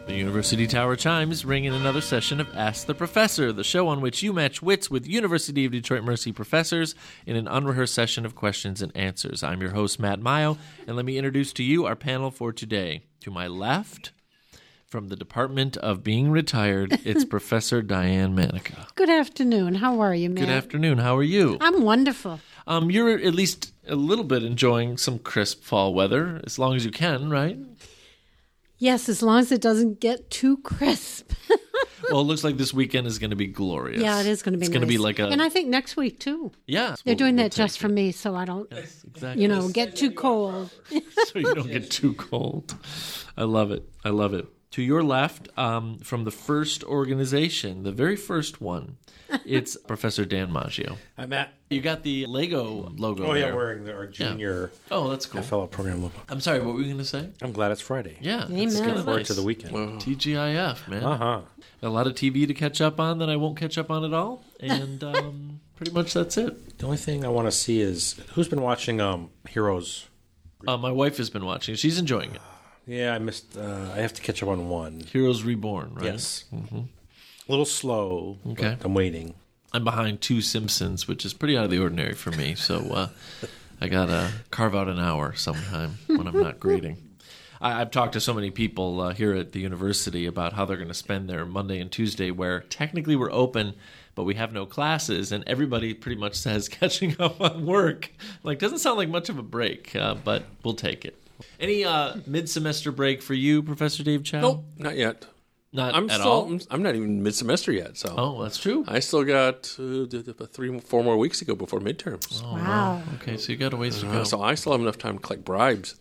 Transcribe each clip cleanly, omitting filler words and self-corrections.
The University Tower chimes ring in another session of Ask the Professor, the show on which you match wits with University of Detroit Mercy professors in an unrehearsed session of questions and answers. I'm your host, Matt Mayo, and let me introduce to you our panel for today. To my left, from the Department of Being Retired, it's Professor Diane Manica. Good afternoon. How are you, Matt? Good afternoon. How are you? I'm wonderful. You're at least a little bit enjoying some crisp fall weather, as long as you can, right? Yes, as long as it doesn't get too crisp. Well, it looks like this weekend is going to be glorious. Yeah, it is going to be It's nice. going to be like a... And I think next week, too. Yeah. They're doing we'll that just take for it. me, so I don't, Yes, exactly. get too cold. So you don't get too cold. I love it. I love it. To your left, from the first organization, the very first one, it's Professor Dan Maggio. Hi, Matt. You got the Lego logo Oh, yeah, there. wearing our junior Oh, that's cool. FLL program logo. I'm sorry, what were you going to say? I'm glad it's Friday. Yeah. Amen. It's kinda Looking Forward nice. to the weekend. TGIF, man. Uh-huh. A lot of TV to catch up on that I won't catch up on at all. And pretty much that's it. The only thing I want to see is who's been watching Heroes. My wife has been watching. She's enjoying it. Yeah, I missed. I have to catch up on one. Heroes Reborn, right? Yes. Mm-hmm. A little slow. Okay. But I'm waiting. I'm behind two Simpsons, which is pretty out of the ordinary for me. So I got to carve out an hour sometime when I'm not grading. I've talked to so many people here at the university about how they're going to spend their Monday and Tuesday, where technically we're open, but we have no classes, and everybody pretty much says catching up on work. Like, doesn't sound like much of a break, but we'll take it. Any mid-semester break for you, Professor Dave Chow? Nope, not yet. Not I'm at still. all? I'm not even mid-semester yet. So Oh, that's true. I still got 3-4 more weeks to go before midterms. Wow. Okay, so you got a ways to go. So I still have enough time to collect bribes.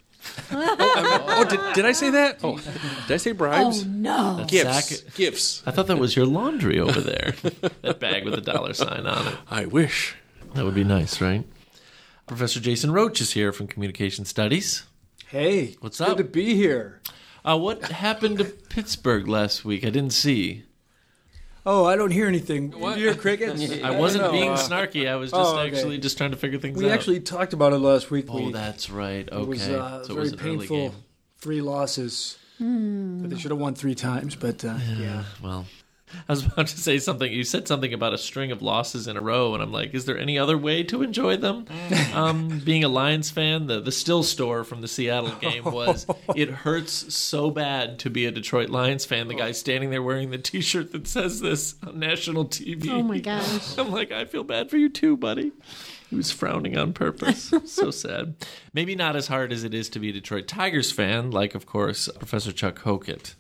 Did I say that? Oh, did I say bribes? Oh, no. Gifts. I thought that was your laundry over there. That bag with a $sign on it. I wish. That would be nice, right? Professor Jason Roach is here from Communication Studies. Hey, What's good up? to be here. What happened to Pittsburgh last week? I didn't see. Oh, I don't hear anything. Did you hear crickets? I wasn't don't know. being snarky. I was just okay. actually just trying to figure things We out. actually talked about it last week. Oh, that's right. Okay. It was so it very was an early painful. game. 3 losses. That they should have won 3 times, but yeah. Well, I was about to say something. You said something about a string of losses in a row, and I'm like, is there any other way to enjoy them? Being a Lions fan, the still store from the Seattle game was, it hurts so bad to be a Detroit Lions fan. The guy standing there wearing the T-shirt that says this on national TV. Oh, my gosh. I'm like, I feel bad for you too, buddy. He was frowning on purpose. So sad. Maybe not as hard as it is to be a Detroit Tigers fan, like, of course, Professor Chuck Hokett.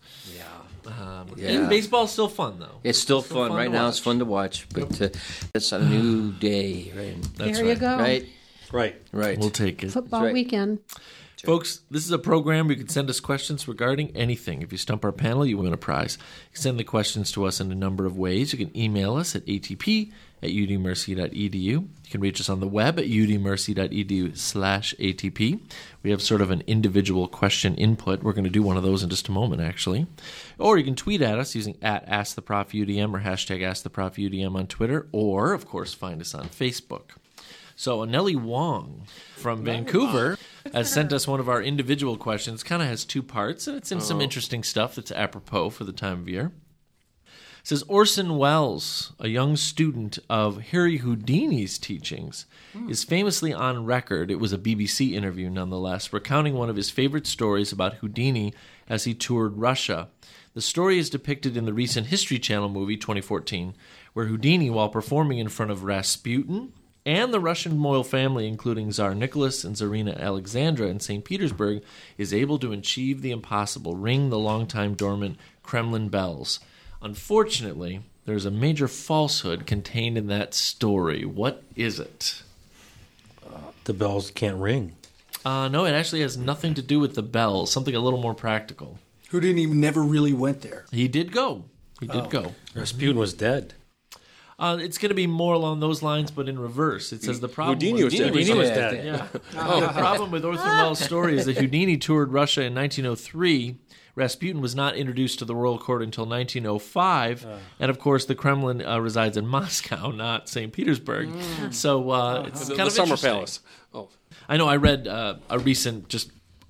And baseball's still fun, though. It's still fun. fun Right to now watch. it's fun to watch, but it's a new day, right? That's There you right. go. Right? Right. We'll take it. Football right. weekend. Folks, this is a program where you can send us questions regarding anything. If you stump our panel, you win a prize. You can send the questions to us in a number of ways. You can email us at atp@udmercy.edu. You can reach us on the web at udmercy.edu/atp. We have sort of an individual question input. We're going to do one of those in just a moment, actually. Or you can tweet at us using @AskTheProfUDM or hashtag #AskTheProfUDM on Twitter, or, of course, find us on Facebook. So Nellie Wong from Vancouver has sent us one of our individual questions. Kind of has 2 parts, and it's in some interesting stuff that's apropos for the time of year. It says, Orson Welles, a young student of Harry Houdini's teachings, is famously on record, it was a BBC interview nonetheless, recounting one of his favorite stories about Houdini as he toured Russia. The story is depicted in the recent History Channel movie 2014, where Houdini, while performing in front of Rasputin and the Russian royal family, including Tsar Nicholas and Tsarina Alexandra in St. Petersburg, is able to achieve the impossible, ring the long-time dormant Kremlin bells. Unfortunately, there's a major falsehood contained in that story. What is it? The bells can't ring. No, it actually has nothing to do with the bells, something a little more practical. Houdini never really went there. He did go. He did go. Rasputin was dead. It's going to be more along those lines, but in reverse. It says the problem Houdini was dead. Houdini was dead. Yeah. The problem with Orson Welles' story is that Houdini toured Russia in 1903. Rasputin was not introduced to the royal court until 1905. And, of course, the Kremlin resides in Moscow, not St. Petersburg. So it's The kind of Summer interesting. Palace. Oh, I know I read a recent just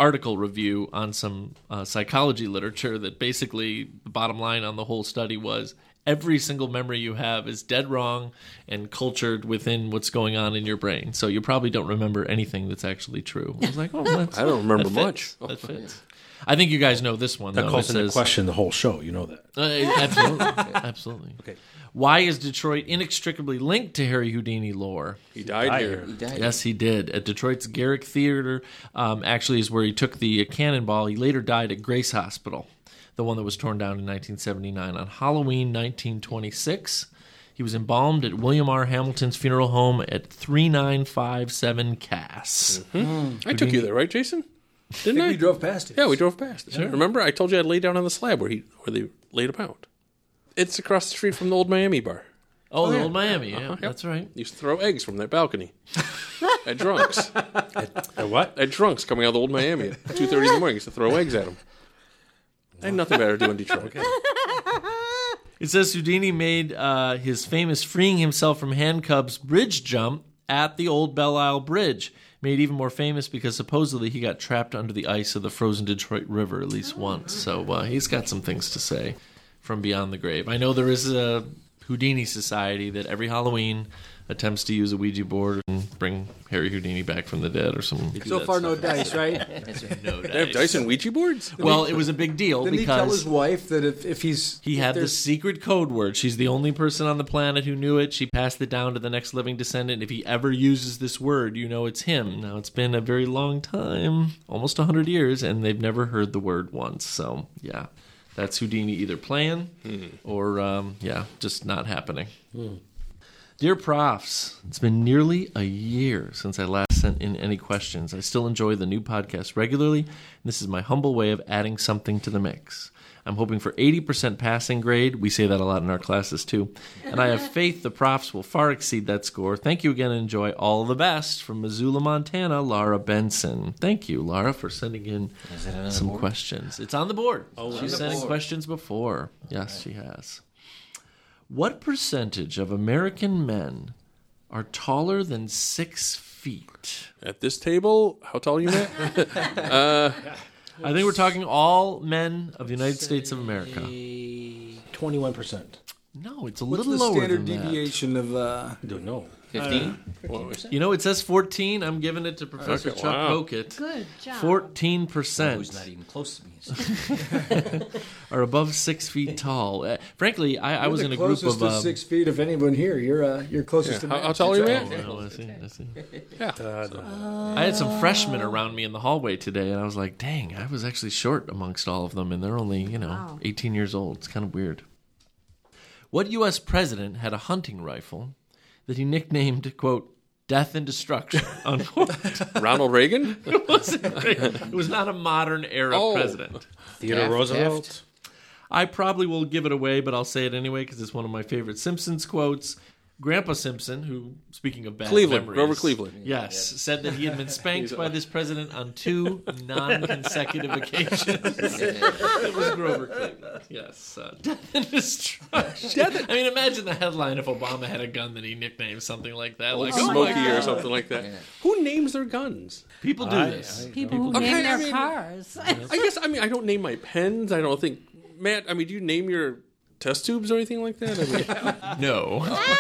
article review on some psychology literature that basically the bottom line on the whole study was every single memory you have is dead wrong and cultured within what's going on in your brain. So you probably don't remember anything that's actually true. I was like, oh, I don't remember that much. That fits. I think you guys know this one. That though. calls It into says- question the whole show. You know that. Absolutely. Absolutely. Okay. Why is Detroit inextricably linked to Harry Houdini lore? He died here. He died. Yes, he did. At Detroit's Garrick Theater, actually, is where he took the cannonball. He later died at Grace Hospital, the one that was torn down in 1979. On Halloween 1926, he was embalmed at William R. Hamilton's funeral home at 3957 Cass. I took you there, right, Jason? Didn't I? We drove past it. Yeah, we drove past it. Remember, I told you I'd lay down on the slab where they laid him out. It's across the street from the old Miami bar. Oh, the old Miami. Yeah, that's right. Used to throw eggs from that balcony at drunks. At what? At drunks coming out of the old Miami at 2:30 in the morning. Used to throw eggs at them. I had nothing better to do in Detroit. It says Houdini made his famous freeing himself from handcuffs bridge jump at the old Belle Isle Bridge. Made even more famous because supposedly he got trapped under the ice of the frozen Detroit River at least once. So he's got some things to say from beyond the grave. I know there is a Houdini Society that every Halloween attempts to use a Ouija board and bring Harry Houdini back from the dead or something. So far, no dice, right? No They have dice and Ouija boards? Well, it was a big deal Didn't he tell because his wife that if he's... he if had the there's- secret code word. She's the only person on the planet who knew it. She passed it down to the next living descendant. If he ever uses this word, you know it's him. Now, it's been a very long time, almost 100 years, and they've never heard the word once. So, yeah, that's Houdini either playing or, just not happening. Dear Profs, it's been nearly a year since I last sent in any questions. I still enjoy the new podcast regularly, and this is my humble way of adding something to the mix. I'm hoping for 80% passing grade. We say that a lot in our classes, too. And I have faith the profs will far exceed that score. Thank you again and enjoy all the best. From Missoula, Montana, Laura Benson. Thank you, Laura, for sending in some questions. It's on the board. She's sending questions before. Yes, she has. What percentage of American men are taller than 6 feet? At this table, how tall are you, Matt? I think we're talking all men of the United States of America. 21%. No, it's a What's little the lower standard than that. deviation of... I don't know. 15? You know, it says 14. I'm giving it to Professor Okay, Chuck wow. Kokett. Good job. 14% Who's not even close to me. are above 6 feet tall. Frankly, I was in a You're group the closest of... to 6 feet of anyone here. You're closest to How Matt. tall are you, Matt? Oh, I see. Uh, I had some freshmen around me in the hallway today, and I was like, dang, I was actually short amongst all of them, and they're only, 18 years old. It's kind of weird. What U.S. president had a hunting rifle that he nicknamed, quote, Death and Destruction, unquote? Ronald Reagan? It wasn't Reagan. It was not a modern era president. Theodore Roosevelt. I probably will give it away, but I'll say it anyway because it's one of my favorite Simpsons quotes. Grandpa Simpson, who, speaking of bad Cleveland, memories, Grover Cleveland. yes, said that he had been spanked by this president on 2 non-consecutive occasions. It was Grover Cleveland, yes. Death and destruction. I mean, imagine the headline if Obama had a gun that he nicknamed something like that. Like Like, Smokey or something like that. Who names their guns? people do this. People who Okay, name I their mean- cars. I don't name my pens. I don't think... Matt, do you name your test tubes or anything like that? No.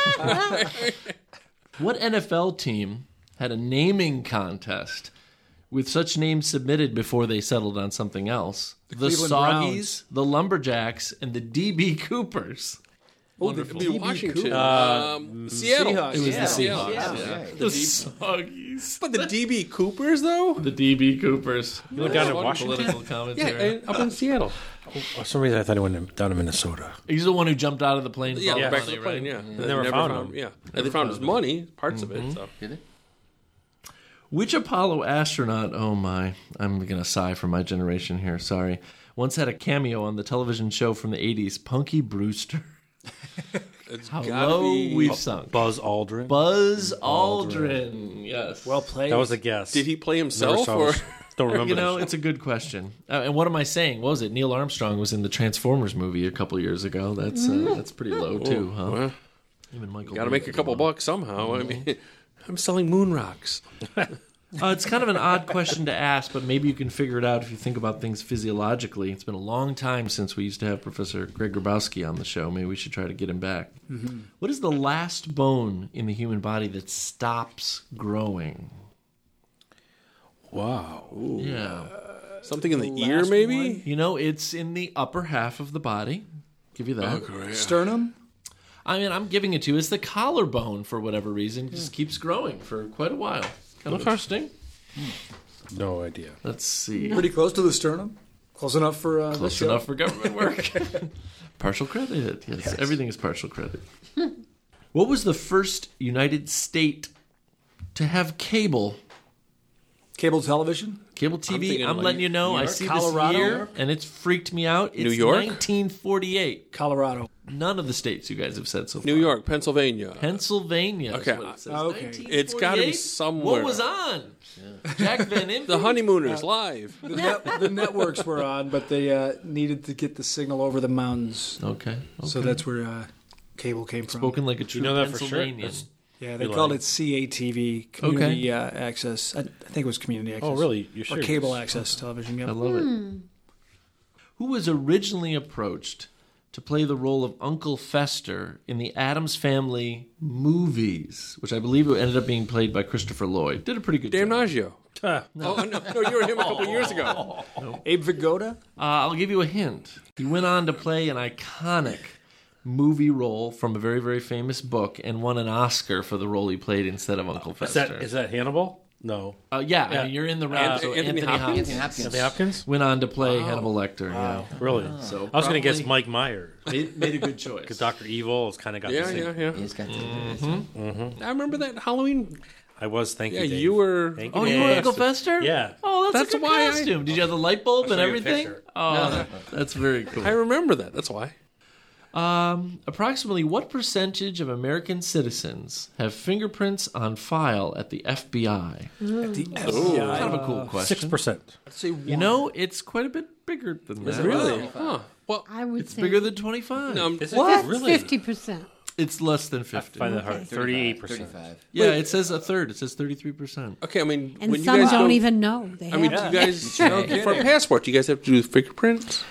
What NFL team had a naming contest with such names submitted before they settled on something else? The Cleveland Soggies, Browns. the Lumberjacks, and the DB Coopers. It'd be Washington. Coopers. Seattle. Seahawks. It was the Seattle. Seahawks. Yeah. Yeah. The Soggies. But the DB Coopers, though? The DB Coopers. You went down to Washington? Political Yeah, commentary. and up in Seattle. For some reason, I thought he went down to Minnesota. He's the one who jumped out of the plane. and Yeah, found back money, to the plane, right? yeah. They never found him. Yeah. And they found his money, parts of it. So. Did it? Which Apollo astronaut, oh my, I'm going to sigh for my generation here, sorry, once had a cameo on the television show from the 80s, Punky Brewster? It's How gotta low be... we've sunk. Buzz Aldrin. Buzz Aldrin, yes. Well played. That was a guess. Did he play Never himself? saw Or... his- Don't remember. You know, this. it's a good question. And what am I saying? What was it? Neil Armstrong was in the Transformers movie a couple years ago. That's pretty low too, huh? Well, Even Michael. got to Bay make a was couple low. bucks somehow. I mean, I'm selling moon rocks. It's kind of an odd question to ask, but maybe you can figure it out if you think about things physiologically. It's been a long time since we used to have Professor Greg Grabowski on the show. Maybe we should try to get him back. Mm-hmm. What is the last bone in the human body that stops growing? Wow. Ooh. Yeah. Something in the ear, maybe? You know, it's in the upper half of the body. Give you that. Okay. Sternum? I mean, I'm giving it to you. It's the collarbone for whatever reason. It just keeps growing for quite a while. Kind of interesting. No idea. Let's see. Pretty close to the sternum. Close enough for this Close show. enough for government work. Partial credit. Yes, everything is partial credit. What was the first United State to have cable? Cable television? Cable TV? thinking I'm like letting you know. New I York? see Colorado? this year, and it's freaked me out. It's New York? 1948. Colorado. None of the states you guys have said so far. New York, Pennsylvania. Pennsylvania. Okay. Is what it says. Okay. 1948? It's gotta be somewhere. What was on? Jack Van Impe? The Honeymooners, live. The networks were on, but they needed to get the signal over the mountains. Okay. So that's where cable came from. Spoken like a true know that for sure? Pennsylvanian. That's- Yeah, they You're called lying. it CATV, Community Access. I think it was Community Access. Oh, really? You're Or serious? Cable Access Television. Yep. I love it. Who was originally approached to play the role of Uncle Fester in the Addams Family movies, which I believe ended up being played by Christopher Lloyd? Did a pretty good Dan job. Maggio. Oh, no, you were him a couple years ago. Abe Vigoda? I'll give you a hint. He went on to play an iconic movie role from a very, very famous book and won an Oscar for the role he played instead of Uncle Fester. Is that Hannibal? No. Yeah, I mean, you're in the round. So Anthony Hopkins? Anthony Hopkins. Anthony Hopkins? went on to play Hannibal Lecter. Yeah. Really? So I was going to guess probably Mike Myers. made a good choice. Because Dr. Evil has kind of got the Yeah, same. yeah. He's got I remember that Halloween. I was, thank Yeah, you, Dave. you were. Thank Oh, you, you were Dave. Uncle Fester? Yeah. Oh, that's a good why I- costume. Did you have the light bulb and show you a everything? picture. Oh, that's very cool. I remember that. That's why. Approximately what percentage of American citizens have fingerprints on file at the FBI? The Kind of a cool question. 6%. You know, it's quite a bit bigger than that. Really? Huh. Well, I would It's say bigger than 25. Is it what? really? 50%. It's less than 50. Find that hard. 38%. 35. Yeah, it says a third. It says 33%. okay. I mean, And when you some guys don't go, even know. They I mean, have do you guys for a passport? Do you guys have to do fingerprints?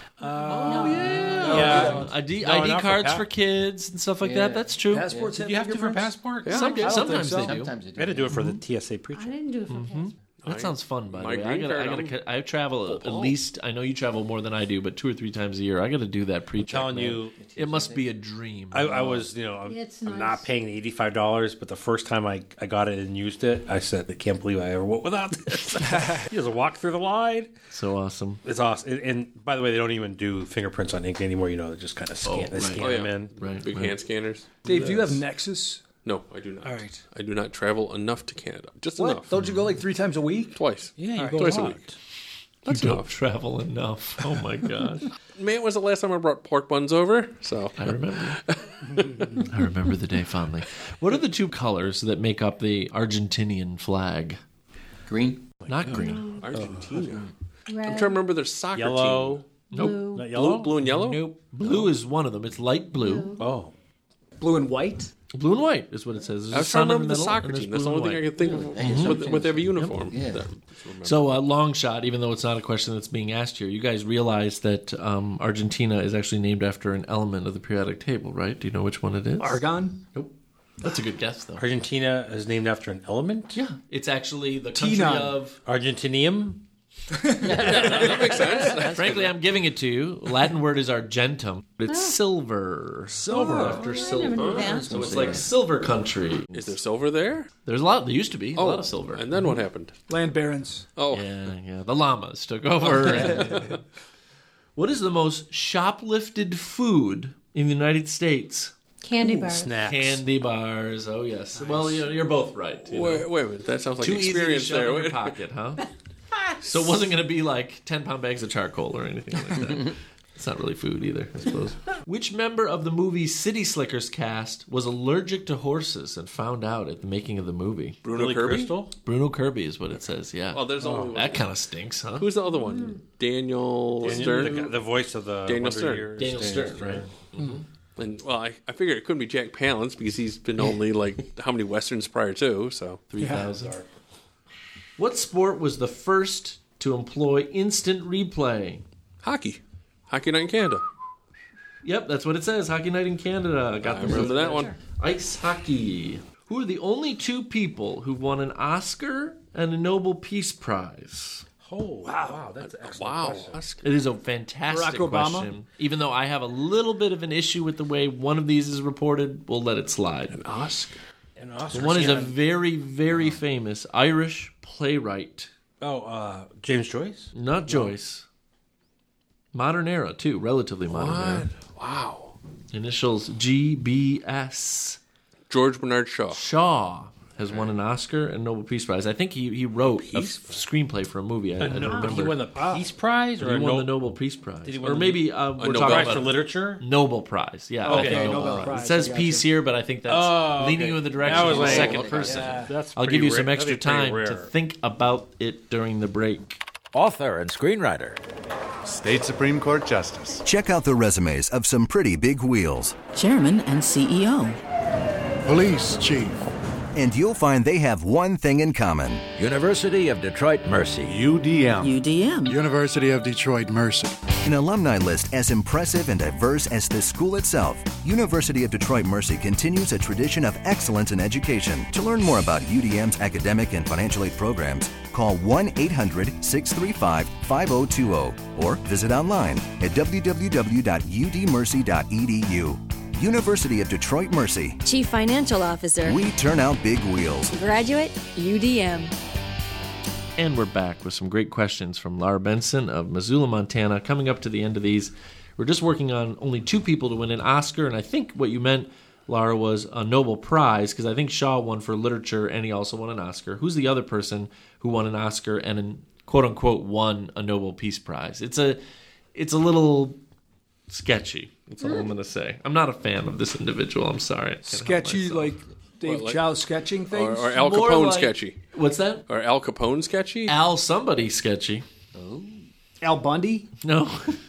Yeah. ID No, not for cards for kids and stuff like that. That's true. Passports have You have to for a fingerprints? passport? Sometimes so. they do. Sometimes they do. I had to do it for the TSA I preacher. didn't do it for passport. That sounds fun, by the My way. green card, I travel at least. I know you travel more than I do, but 2 or 3 times a year. I got to do that pre-check. Telling man. you, it must be a dream. I was, I'm It's not nice. paying the $85, but the first time I got it and used it, I said, I can't believe I ever went without this. You just walk through the line. So awesome. It's awesome. And by the way, they don't even do fingerprints on ink anymore. They just kind of scan, right. scan Oh, yeah. them in. Right. Big right. hand scanners. Dave, do you have Nexus? No, I do not. All right. I do not travel enough to Canada. Just What? enough. Don't you go like 3 times a week? Twice. Yeah, you go Twice a a lot. week. You don't travel enough. Oh my gosh. Man, when was the last time I brought pork buns over? So I remember. I remember the day fondly. What are the 2 colors that make up the Argentinian flag? Green. Not green. Argentina. I'm Red, trying to remember their soccer Yellow. team. blue. Not yellow? Blue and yellow? Nope. Blue is one of them. It's light blue. Oh. Blue and white? Blue and white is what it says. There's I a was sun trying to in remember the middle, soccer and there's team. That's the blue only and thing I white. can think of with every uniform. Yeah. So, long shot, even though it's not a question that's being asked here, you guys realize that Argentina is actually named after an element of the periodic table, right? Do you know which one it is? Argon? Nope. That's a good guess, though. Argentina is named after an element? Yeah. It's actually the country Tinon. of... Argentinium? That makes sense. Frankly, I'm giving it to you. Latin word is argentum. It's silver. Silver after I never knew silver. that. So it's like silver country. Is there silver there? There's a lot. There used to be a lot of silver. And then what happened? Land barons. Oh, Yeah. The llamas took over. What is the most shoplifted food in the United States? Candy bars. Snacks. Candy bars. Oh, yes. Well, you're both right. you know. wait a minute. That sounds like Too easy to experience shove there. in your Wait. pocket, huh? So it wasn't going to be like 10-pound bags of charcoal or anything like that. It's not really food either, I suppose. Which member of the movie City Slickers cast was allergic to horses and found out at the making of the movie? Bruno Billy Kirby? Crystal? Bruno Kirby is what it says, yeah. Oh, there's only one. That kind of stinks, huh? Who's the other one? Daniel Stern. The voice of the Daniel Wonder Stern. Years. Daniel Stern, right? And well, I figured it couldn't be Jack Palance because he's been only like how many westerns prior to? So 3,000. What sport was the first to employ instant replay? Hockey. Hockey night in Canada. Yep, that's what it says. Hockey Night in Canada. Got I the remember that one. Ice hockey. Who are the only two people who've won an Oscar and a Nobel Peace Prize? Oh, wow. That's an excellent Wow. question. It is a fantastic Barack Obama? question. Even though I have a little bit of an issue with the way one of these is reported, we'll let it slide. An Oscar. And Oscars, One is yeah. a very, very famous Irish playwright. James Joyce? Not Joyce. Modern era, too. Relatively modern era. Wow. Initials GBS. George Bernard Shaw. Shaw has won an Oscar and Nobel Peace Prize. I think he wrote a screenplay for a movie. I don't remember. He won the Peace Prize? Or He won the Nobel Peace Prize. Did he win or the- maybe we're Nobel talking Prize for about literature? Nobel Prize. Yeah. Okay, I think Nobel Prize, It says I peace gotcha. here, but I think that's leaning you in the direction That of was the like- second okay, person. That's I'll pretty give you rare. some That'd extra be pretty time to rare. think about it during the break. Author and screenwriter. State Supreme Court Justice. Check out the resumes of some pretty big wheels, Chairman and CEO. Police Chief. and you'll find they have one thing in common. University of Detroit Mercy. UDM. UDM. University of Detroit Mercy. An alumni list as impressive and diverse as the school itself, University of Detroit Mercy continues a tradition of excellence in education. To learn more about UDM's academic and financial aid programs, call 1-800-635-5020 or visit online at www.udmercy.edu. University of Detroit Mercy. Chief Financial Officer. We turn out big wheels. Graduate, UDM. And we're back with some great questions from Laura Benson of Missoula, Montana. Coming up to the end of these, we're just working on only two people to win an Oscar, and I think what you meant, Laura, was a Nobel Prize, because I think Shaw won for literature, and he also won an Oscar. Who's the other person who won an Oscar and, quote-unquote, won a Nobel Peace Prize? It's a little sketchy. That's all I'm going to say. I'm not a fan of this individual. I'm sorry. I can't help Sketchy, myself. like Dave Chow sketching things? Or Al More Capone like- sketchy. What's that? Or Al Capone sketchy? Al somebody sketchy. Al Bundy? No.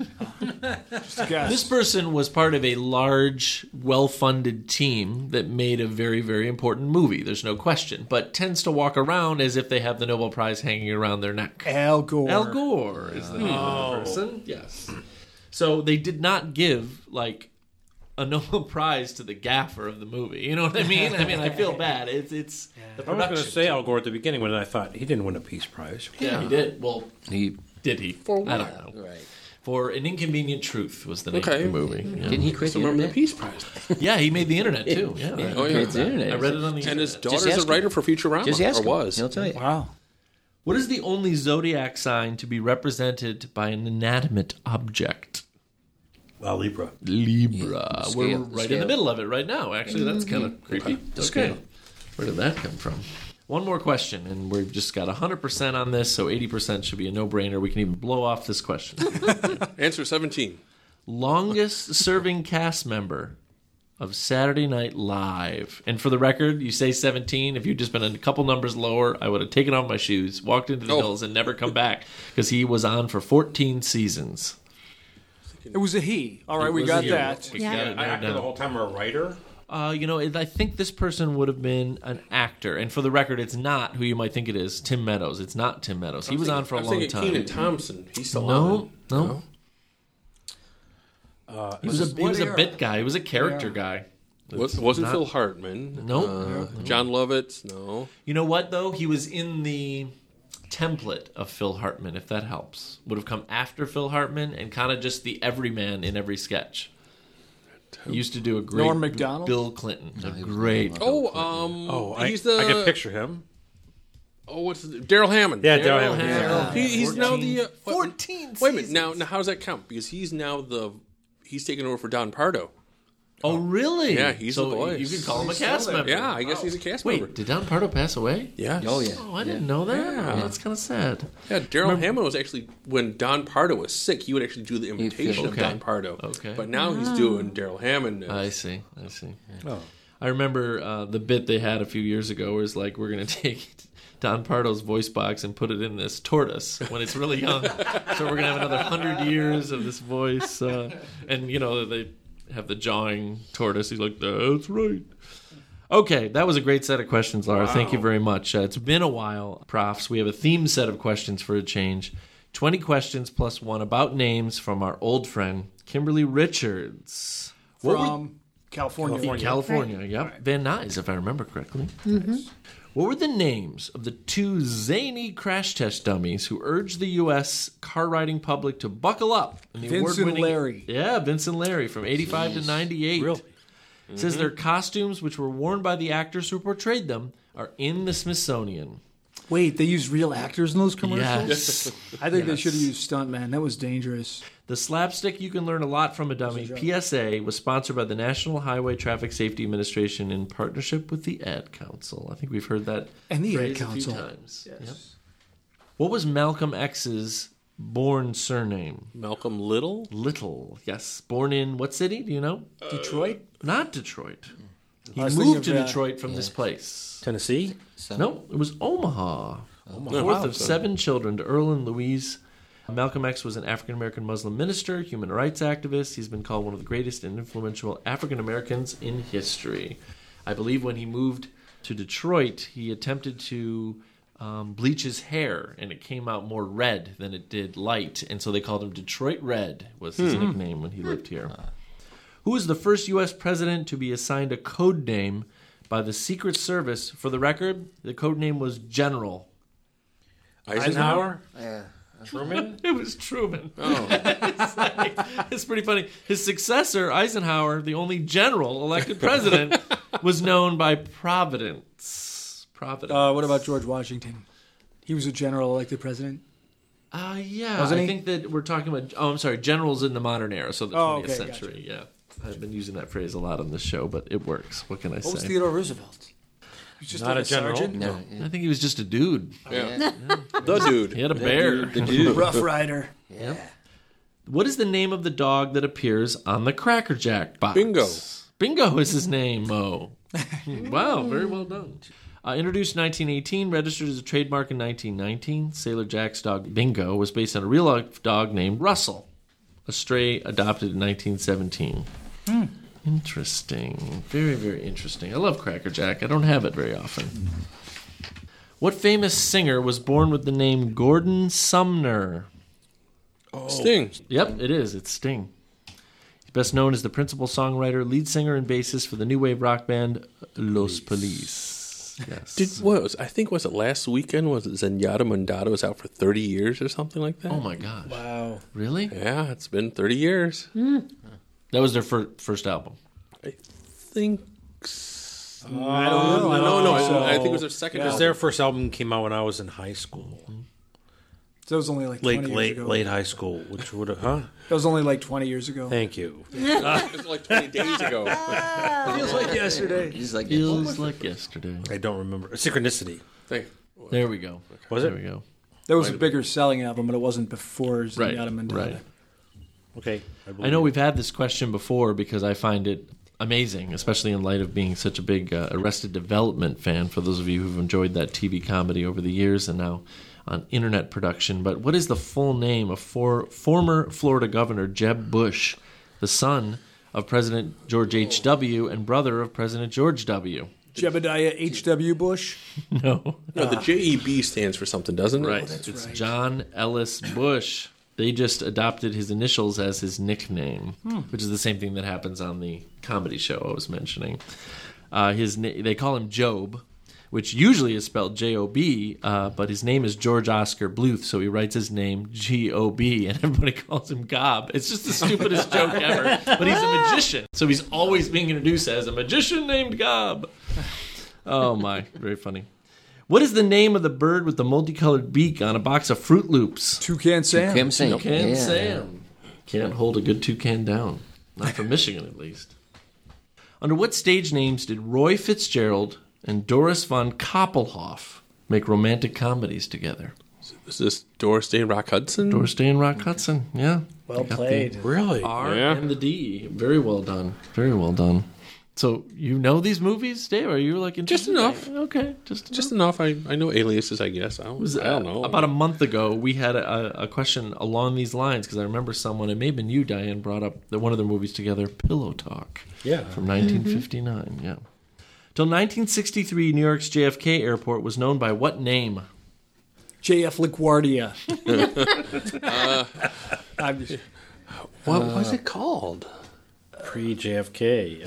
Just a guess. This person was part of a large, well-funded team that made a very, very important movie. There's no question. But tends to walk around as if they have the Nobel Prize hanging around their neck. Al Gore. Al Gore is the name of the person. Yes. So they did not give, like, a Nobel Prize to the gaffer of the movie. You know what I mean? I feel bad. It's the I was production. going to say Al Gore at the beginning when I thought he didn't win a Peace Prize. Yeah, he did. Well, He did he? for what? I don't know. Right. For An Inconvenient Truth was the name Okay. of the movie. Yeah. Didn't he create the Remember the internet? Peace Prize? Yeah, he made the internet too. Yeah. Yeah, Oh, he yeah. creates the internet. I read it on the And his internet. daughter's a ask writer him. for Futurama. Just ask or him. was. He'll tell you. Wow. What is the only zodiac sign to be represented by an inanimate object? Libra. Libra. the We're scale, the right in the scale. middle of it right now. Actually, that's kind of creepy. The Okay. scale. Where did that come from? One more question, and we've just got 100% on this, so 80% should be a no-brainer. We can even blow off this question. Answer 17. Longest-serving cast member of Saturday Night Live. And for the record, you say 17. If you'd just been a couple numbers lower, I would have taken off my shoes, walked into the hills, and never come back, because he was on for 14 seasons. It was a he. All right, It we was got a- that. We Yeah. got it I narrowed acted the down. whole time a writer. I think this person would have been an actor. And for the record, it's not who you might think it is, Tim Meadows. It's not Tim Meadows. He was on for a I was long thinking time. Kenan Thompson. He's still No, on. no. He was a bit guy. He was a character guy. Wasn't not- Phil Hartman. Nope. John Lovitz. No. You know what, though? He was in the template of Phil Hartman, if that helps. Would have come after Phil Hartman and kind of just the everyman in every sketch. He used to do a great Norm Macdonald? Bill Clinton. A great. He's the. I can picture him. Oh, what's his, Daryl Hammond? Yeah, Daryl Daryl Hammond. Hammond. He's now the 14 Wait a minute. Now how does that count? Because he's now he's taking over for Don Pardo. Oh, really? Yeah, he's so the voice. you could call him a cast member. Yeah, I guess he's a cast member. Wait, did Don Pardo pass away? Yeah. Oh, yeah. Oh, I didn't know that. Yeah. Oh, that's kind of sad. Yeah, Daryl Hammond was actually, when Don Pardo was sick, he would actually do the imitation of Okay. Don Pardo. Okay. But now he's doing Daryl Hammond. I see. I remember the bit they had a few years ago was like, we're going to take Don Pardo's voice box and put it in this tortoise when it's really young. So we're going to have another 100 years of this voice. And, they have the jawing tortoise. He's like, that's right. Okay, that was a great set of questions, Laura. Wow. Thank you very much. It's been a while, Profs. We have a themed set of questions for a change. 20 questions plus one about names from our old friend, Kimberly Richards. From California. California, yep. Right. Van Nuys, if I remember correctly. Mm-hmm. What were the names of the two zany crash test dummies who urged the U.S. car riding public to buckle up? In the Vincent Larry. Yeah, Vincent Larry from 85 to 98. Really? It says their costumes, which were worn by the actors who portrayed them, are in the Smithsonian. Wait, they used real actors in those commercials? Yes. I think they should have used stuntmen. That was dangerous. The slapstick you can learn a lot from a dummy, PSA, was sponsored by the National Highway Traffic Safety Administration in partnership with the Ad Council. I think we've heard that phrase a few times. Yes. Yep. What was Malcolm X's born surname? Malcolm Little? Little, yes. Born in what city? Do you know? Detroit? Not Detroit. He moved to Detroit from this place. Tennessee? No, it was Omaha. Fourth of 7 children to Earl and Louise. Malcolm X was an African-American Muslim minister, human rights activist. He's been called one of the greatest and influential African-Americans in history. I believe when he moved to Detroit, he attempted to bleach his hair, and it came out more red than it did light. And so they called him Detroit Red, was his nickname when he lived here. Who was the first U.S. president to be assigned a code name by the Secret Service? For the record, the code name was General. Eisenhower? Yeah. Truman? It was Truman. Oh. It's pretty funny. His successor, Eisenhower, the only general elected president, was known by Providence. What about George Washington? He was a general elected president? Yeah. Wasn't he? I think that we're talking about... Oh, I'm sorry. Generals in the modern era, so the 20th century. Gotcha. Yeah. I've been using that phrase a lot on this show, but it works. What can I say? What was Theodore Roosevelt? He was just Not like a general. sergeant? No. I think he was just a dude. Yeah. The dude. He had a bear. The dude. Rough Rider. Yeah. What is the name of the dog that appears on the Cracker Jack box? Bingo. Bingo is his name, Mo. Wow, very well done. Introduced in 1918, registered as a trademark in 1919, Sailor Jack's dog Bingo was based on a real life dog named Russell, a stray adopted in 1917. Interesting. Very, very interesting. I love Cracker Jack. I don't have it very often. What famous singer was born with the name Gordon Sumner? Sting. Yep, it is. It's Sting. He's best known as the principal songwriter, lead singer, and bassist for the new wave rock band Los Police. Yes. I think was it last weekend? Was it Zenyatta Mondato was out for 30 years or something like that? Oh my gosh! Wow, really? Yeah, it's been 30 years. That was their first album. I think. I don't know. No. I think it was their second. Because their first album came out when I was in high school. So it was only like 20 years ago. Late high school, which would have, huh? That was only like 20 years ago. Thank you. It was like 20 days ago. Feels like yesterday. Feels like yesterday. I don't remember. Synchronicity. There we go. Was it? There we go. That was a bigger selling album, but it wasn't before Zenyatta Mondato. Right. Okay. I know we've had this question before because I find it amazing, especially in light of being such a big Arrested Development fan, for those of you who've enjoyed that TV comedy over the years and now on internet production. But what is the full name of former Florida Governor Jeb Bush, the son of President George H.W. and brother of President George W.? Jebediah H.W. Bush? No. No, the JEB stands for something, doesn't it? Right. It's right. John Ellis Bush. They just adopted his initials as his nickname, which is the same thing that happens on the comedy show I was mentioning. They call him Job, which usually is spelled J-O-B, but his name is George Oscar Bluth, so he writes his name G-O-B, and everybody calls him Gob. It's just the stupidest joke ever, but he's a magician, so he's always being introduced as a magician named Gob. Oh my, very funny. What is the name of the bird with the multicolored beak on a box of Fruit Loops? Toucan Sam. Toucan Sam. Can't hold a good toucan down. Not from Michigan, at least. Under what stage names did Roy Fitzgerald and Doris von Koppelhoff make romantic comedies together? Is this Doris Day and Rock Hudson? Doris Day and Rock Hudson, yeah. Well played. Really? R and the D. Very well done. Very well done. So you know these movies, Dave? Are you like just enough? Okay, just enough. I know Aliases, I guess. I don't know. About a month ago, we had a question along these lines because I remember someone, it may have been you, Diane, brought up one of their movies together, Pillow Talk. Yeah. From 1959. Yeah. Till 1963, New York's JFK Airport was known by what name? JF LaGuardia. I'm just, What was it called? Pre-JFK.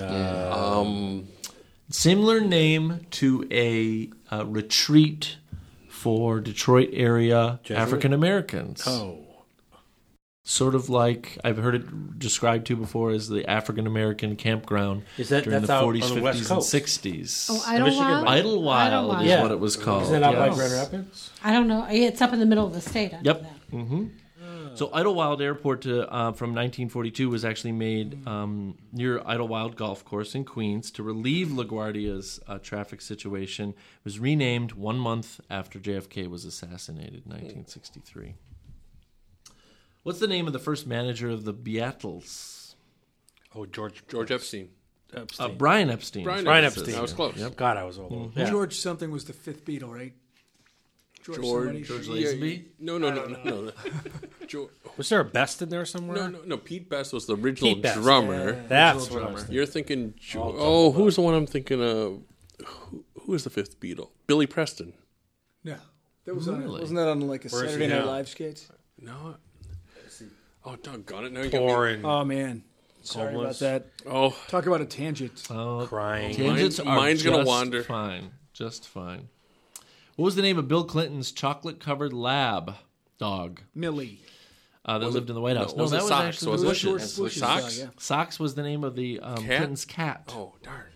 Similar name to a retreat for Detroit area African Americans. Oh. Sort of like I've heard it described to before as the African American campground during the 40s, 50s, and 60s. Oh, Idlewild? Idlewild is what it was called. Is that out by Grand Rapids? I don't know. It's up in the middle of the state. Yep. Mm-hmm. So Idlewild Airport from 1942 was actually made near Idlewild Golf Course in Queens to relieve LaGuardia's traffic situation. It was renamed 1 month after JFK was assassinated in 1963. What's the name of the first manager of the Beatles? Oh, George Epstein. Brian Epstein. Brian Epstein. I was close. Yep. God, I was old. Mm-hmm. Yeah. George something was the fifth Beatle, right? George Lazenby? No. George, Was there a Best in there somewhere? no. Pete Best was the original Pete Best. drummer. That's what I was thinking. You're thinking. Who's the one I'm thinking of? Who was the fifth Beatle? Billy Preston. No. That was Really? wasn't that on like a Where is Saturday he Night now? Live skit? No. Oh, doggone it! Now you Poor got me. and Oh, man. Sorry Homeless. about that. Oh, Talk about a tangent. crying. Tangents are Mine's gonna just wander. Fine. Just fine. What was the name of Bill Clinton's chocolate-covered lab dog Millie. that lived in the White House? was it that was Socks, actually wasn't it? Bush's. Bush's Socks? dog, yeah. Socks was the name of the Clinton's cat. Oh, darn.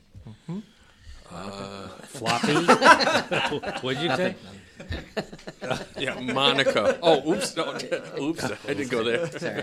Floppy. What'd you say? Yeah, Monica. Oh, oops. No, oops. I didn't go there. Sorry.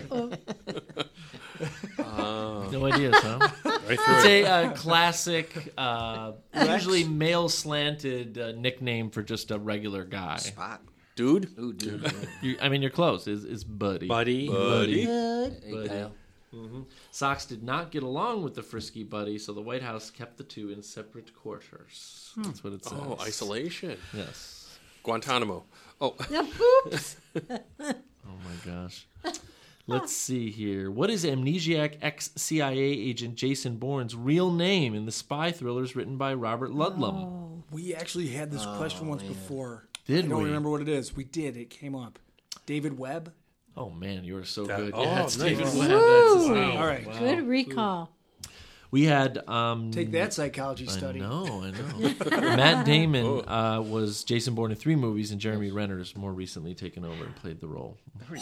No ideas, huh? Right through It's it. a classic, usually male-slanted nickname for just a regular guy. Spot. Dude? Ooh, dude. You're close. It's Buddy. Buddy. Hey, Kyle. Socks did not get along with the frisky Buddy, so the White House kept the two in separate quarters. That's what it says. Oh, isolation. Yes. Guantanamo. Oh, Oops. Oh my gosh. Let's see here. What is amnesiac ex-CIA agent Jason Bourne's real name in the spy thrillers written by Robert Ludlum? We actually had this question once before. Did I don't we? remember what it is. We did. It came up. David Webb? Oh man, you are so That- good. oh, Yeah, it's nice. David Webb. That's his Woo. name. All right. Good recall. We had Take that psychology I study. know. Matt Damon was Jason Bourne in 3 movies, and Jeremy Renner has more recently taken over and played the role.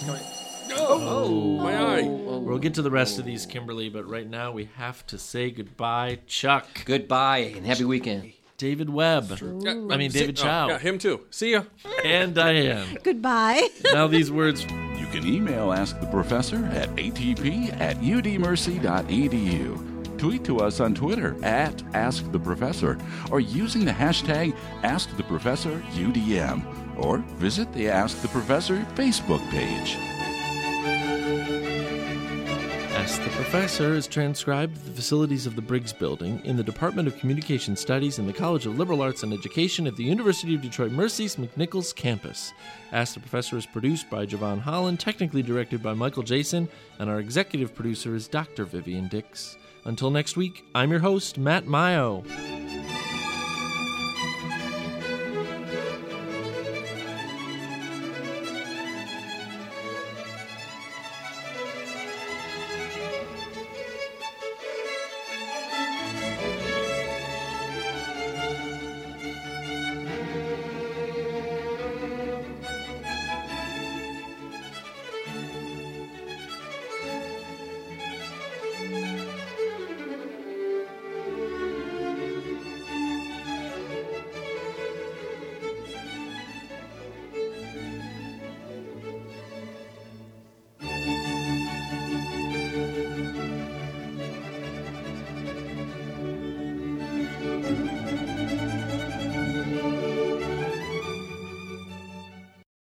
my eye. We'll get to the rest of these, Kimberly, but right now we have to say goodbye, Chuck. Goodbye and happy weekend. David Webb. I mean, David Chow. Yeah, him too. See ya. And Diane. Goodbye. Now these words. You can email Ask the Professor at atp@udmercy.edu. Tweet to us on Twitter at AskTheProfessor or using the hashtag AskTheProfessorUDM or visit the Ask the Professor Facebook page. Ask the Professor is transcribed at the facilities of the Briggs Building in the Department of Communication Studies in the College of Liberal Arts and Education at the University of Detroit Mercy's McNichols campus. Ask the Professor is produced by Javon Holland, technically directed by Michael Jason, and our executive producer is Dr. Vivian Dix. Until next week, I'm your host, Matt Mayo.